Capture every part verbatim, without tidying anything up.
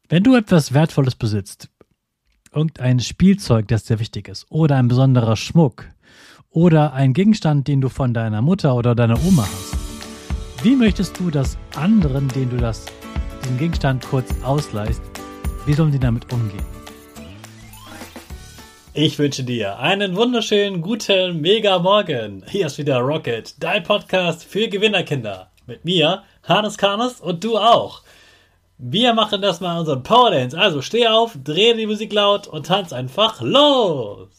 Wenn du etwas Wertvolles besitzt, irgendein Spielzeug, das dir wichtig ist, oder ein besonderer Schmuck, oder ein Gegenstand, den du von deiner Mutter oder deiner Oma hast, wie möchtest du, dass anderen, denen du das, den Gegenstand kurz ausleihst, wie sollen die damit umgehen? Ich wünsche dir einen wunderschönen, guten, mega Morgen. Hier ist wieder Rocket, dein Podcast für Gewinnerkinder. Mit mir, Hannes Karnes, und du auch. Wir machen das mal unseren Power Dance. Also steh auf, dreh die Musik laut und tanz einfach los.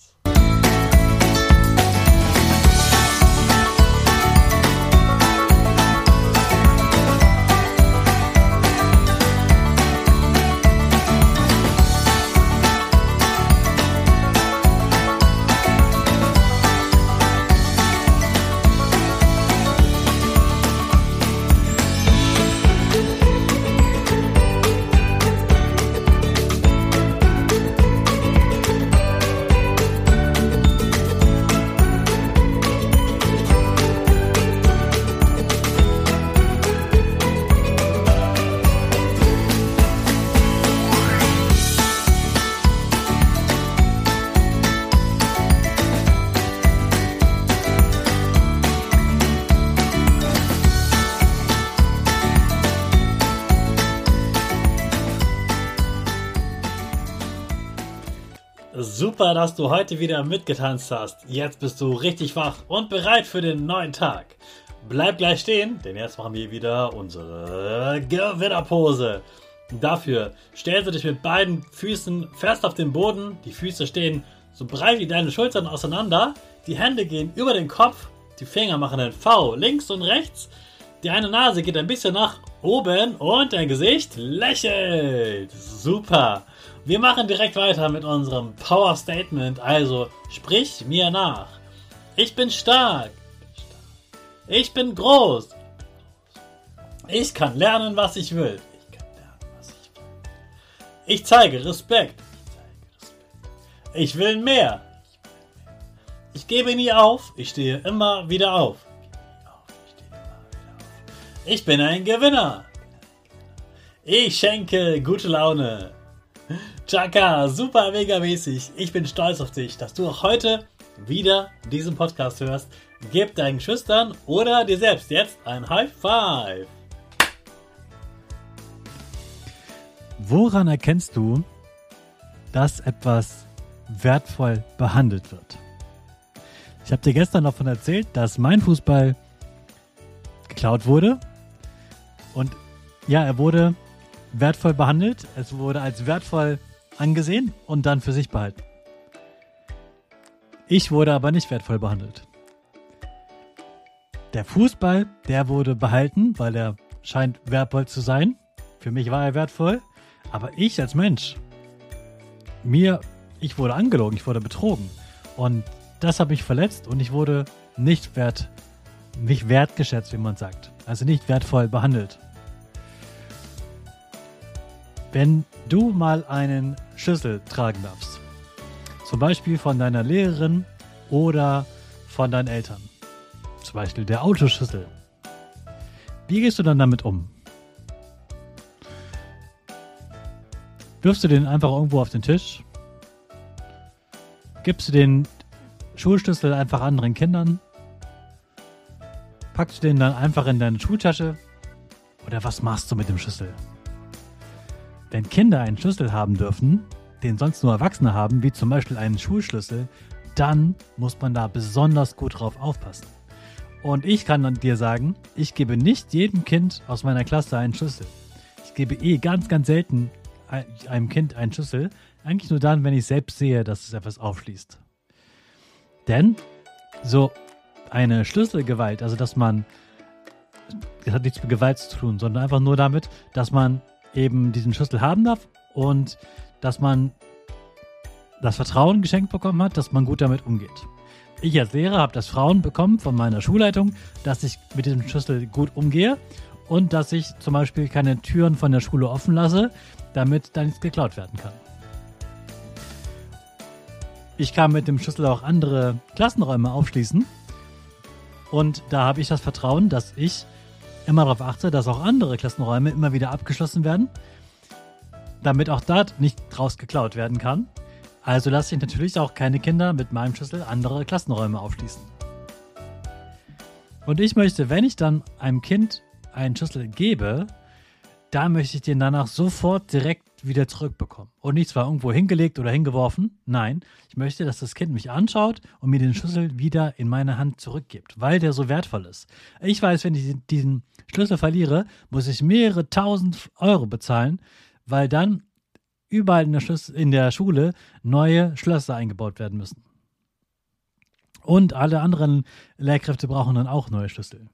Super, dass du heute wieder mitgetanzt hast. Jetzt bist du richtig wach und bereit für den neuen Tag. Bleib gleich stehen, denn jetzt machen wir wieder unsere Gewinnerpose. Dafür stellst du dich mit beiden Füßen fest auf den Boden. Die Füße stehen so breit wie deine Schultern auseinander. Die Hände gehen über den Kopf. Die Finger machen ein V links und rechts. Die eine Nase geht ein bisschen nach oben und dein Gesicht lächelt. Super. Wir machen direkt weiter mit unserem Power Statement, also sprich mir nach. Ich bin stark. Ich bin groß. Ich kann lernen, was ich will. Ich kann lernen, was ich will. Ich zeige Respekt. Ich will mehr. Ich gebe nie auf. Ich stehe immer wieder auf. Ich bin ein Gewinner. Ich schenke gute Laune. Chaka, super mega mäßig. Ich bin stolz auf dich, dass du auch heute wieder diesen Podcast hörst. Gib deinen Schüchtern oder dir selbst jetzt ein High Five. Woran erkennst du, dass etwas wertvoll behandelt wird? Ich habe dir gestern davon erzählt, dass mein Fußball geklaut wurde. Und ja, er wurde wertvoll behandelt. Es wurde als wertvoll angesehen und dann für sich behalten. Ich wurde aber nicht wertvoll behandelt. Der Fußball, der wurde behalten, weil er scheint wertvoll zu sein. Für mich war er wertvoll. Aber ich als Mensch, mir, ich wurde angelogen, ich wurde betrogen. Und das hat mich verletzt und ich wurde nicht wert, nicht wertgeschätzt, wie man sagt. Also nicht wertvoll behandelt. Wenn du mal einen Schlüssel tragen darfst, zum Beispiel von deiner Lehrerin oder von deinen Eltern, zum Beispiel der Autoschlüssel, wie gehst du dann damit um? Wirfst du den einfach irgendwo auf den Tisch? Gibst du den Schulschlüssel einfach anderen Kindern? Packst du den dann einfach in deine Schultasche? Oder was machst du mit dem Schlüssel? Wenn Kinder einen Schlüssel haben dürfen, den sonst nur Erwachsene haben, wie zum Beispiel einen Schulschlüssel, dann muss man da besonders gut drauf aufpassen. Und ich kann dann dir sagen, ich gebe nicht jedem Kind aus meiner Klasse einen Schlüssel. Ich gebe eh ganz, ganz selten einem Kind einen Schlüssel. Eigentlich nur dann, wenn ich selbst sehe, dass es etwas aufschließt. Denn so eine Schlüsselgewalt, also dass man, das hat nichts mit Gewalt zu tun, sondern einfach nur damit, dass man eben diesen Schlüssel haben darf und dass man das Vertrauen geschenkt bekommen hat, dass man gut damit umgeht. Ich als Lehrer habe das Vertrauen bekommen von meiner Schulleitung, dass ich mit diesem Schlüssel gut umgehe und dass ich zum Beispiel keine Türen von der Schule offen lasse, damit da nichts geklaut werden kann. Ich kann mit dem Schlüssel auch andere Klassenräume aufschließen und da habe ich das Vertrauen, dass ich immer darauf achte, dass auch andere Klassenräume immer wieder abgeschlossen werden. damit auch dort nicht draus geklaut werden kann. Also lasse ich natürlich auch keine Kinder mit meinem Schlüssel andere Klassenräume aufschließen. Und ich möchte, wenn ich dann einem Kind einen Schlüssel gebe, da möchte ich den danach sofort direkt wieder zurückbekommen. Und nicht zwar irgendwo hingelegt oder hingeworfen. Nein, ich möchte, dass das Kind mich anschaut und mir den Schlüssel wieder in meine Hand zurückgibt, weil der so wertvoll ist. Ich weiß, wenn ich diesen Schlüssel verliere, muss ich mehrere tausend Euro bezahlen, weil dann überall in der, Schlüssel, in der Schule neue Schlösser eingebaut werden müssen. Und alle anderen Lehrkräfte brauchen dann auch neue Schlüssel.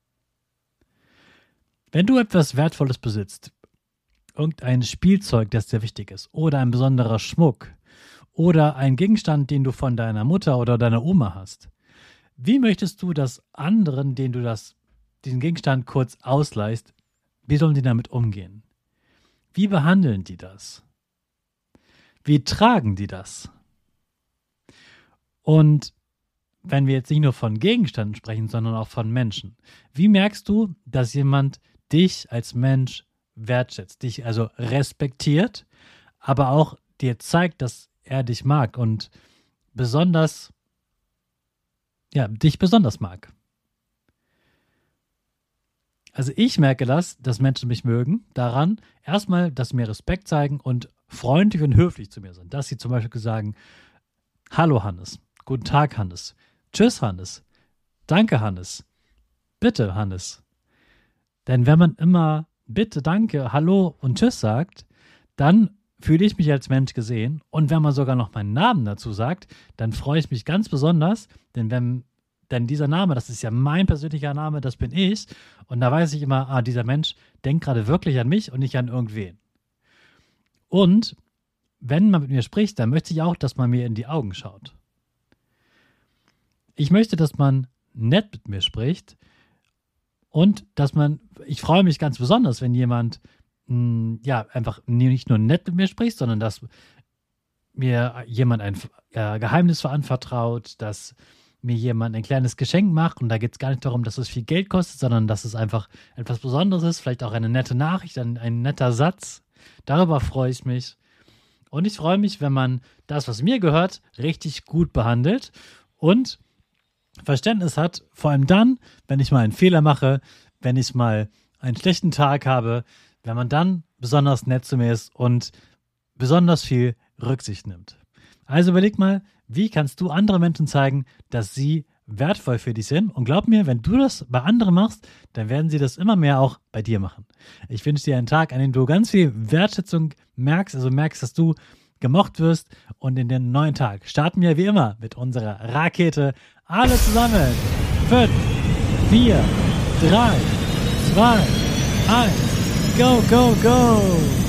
Wenn du etwas Wertvolles besitzt, irgendein Spielzeug, das dir wichtig ist, oder ein besonderer Schmuck, oder ein Gegenstand, den du von deiner Mutter oder deiner Oma hast, wie möchtest du, dass anderen, denen du das, diesen Gegenstand kurz ausleihst, wie sollen die damit umgehen? Wie behandeln die das? Wie tragen die das? Und wenn wir jetzt nicht nur von Gegenständen sprechen, sondern auch von Menschen, wie merkst du, dass jemand dich als Mensch wertschätzt, dich also respektiert, aber auch dir zeigt, dass er dich mag und besonders, ja, dich besonders mag? Also ich merke das, dass Menschen mich mögen, daran erstmal, dass sie mir Respekt zeigen und freundlich und höflich zu mir sind. Dass sie zum Beispiel sagen, hallo Hannes, guten Tag Hannes, tschüss Hannes, danke Hannes, bitte Hannes. Denn wenn man immer bitte, danke, hallo und tschüss sagt, dann fühle ich mich als Mensch gesehen. Und wenn man sogar noch meinen Namen dazu sagt, dann freue ich mich ganz besonders, denn wenn Denn dieser Name, das ist ja mein persönlicher Name, das bin ich. Und da weiß ich immer, ah, dieser Mensch denkt gerade wirklich an mich und nicht an irgendwen. Und wenn man mit mir spricht, dann möchte ich auch, dass man mir in die Augen schaut. Ich möchte, dass man nett mit mir spricht und dass man, ich freue mich ganz besonders, wenn jemand mh, ja einfach nicht nur nett mit mir spricht, sondern dass mir jemand ein äh, Geheimnis anvertraut, dass mir jemand ein kleines Geschenk macht, und da geht es gar nicht darum, dass es viel Geld kostet, sondern dass es einfach etwas Besonderes ist, vielleicht auch eine nette Nachricht, ein, ein netter Satz. Darüber freue ich mich. Und ich freue mich, wenn man das, was mir gehört, richtig gut behandelt und Verständnis hat, vor allem dann, wenn ich mal einen Fehler mache, wenn ich mal einen schlechten Tag habe, wenn man dann besonders nett zu mir ist und besonders viel Rücksicht nimmt. Also überleg mal, wie kannst du anderen Menschen zeigen, dass sie wertvoll für dich sind? Und glaub mir, wenn du das bei anderen machst, dann werden sie das immer mehr auch bei dir machen. Ich wünsche dir einen Tag, an dem du ganz viel Wertschätzung merkst, also merkst, dass du gemocht wirst. Und in den neuen Tag starten wir wie immer mit unserer Rakete. Alle zusammen. Fünf, vier, drei, zwei, eins. Go, go, go!